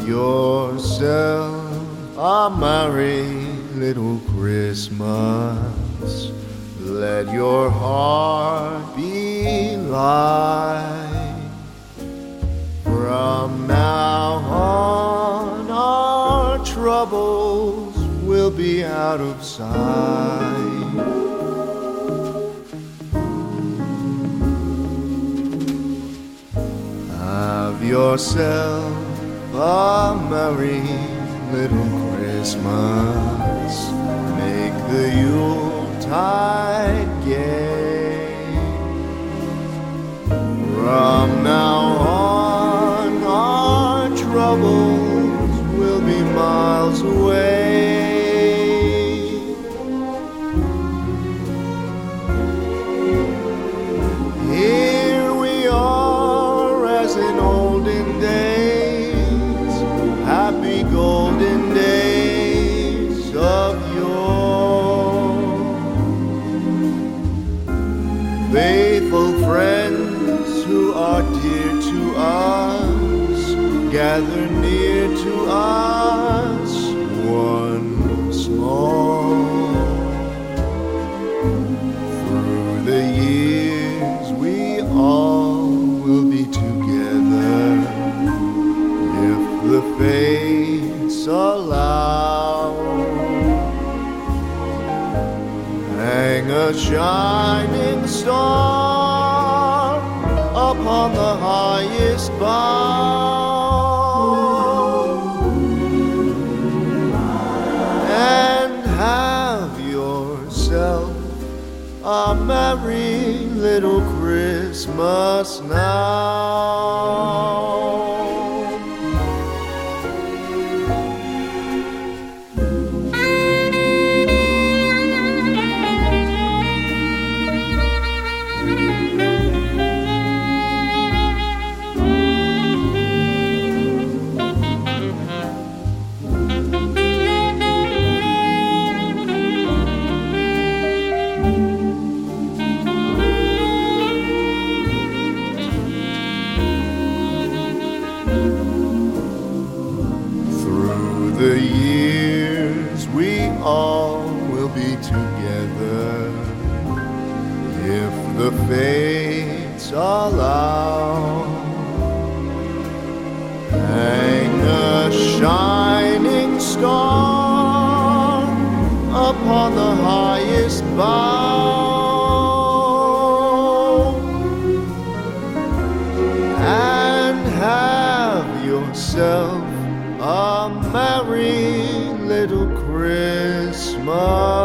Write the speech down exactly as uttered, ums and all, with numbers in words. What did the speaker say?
yourself a merry little Christmas. Let your heart be light. From now on, our troubles will be out of sight. Have yourself a merry little Christmas. Make the Yuletide gay. From now on, our troubles will be miles away. Here we are as in olden days, happy golden days of yore. Faithful friends who are dear to us, gather near to us once more. Through the years we all will be together, if the fates allow. Hang a shining star upon the highest bough, and have yourself a merry little Christmas now. The years we all will be together, if the fates allow. Hang a shining star upon the highest bough, and have yourself a merry little Christmas.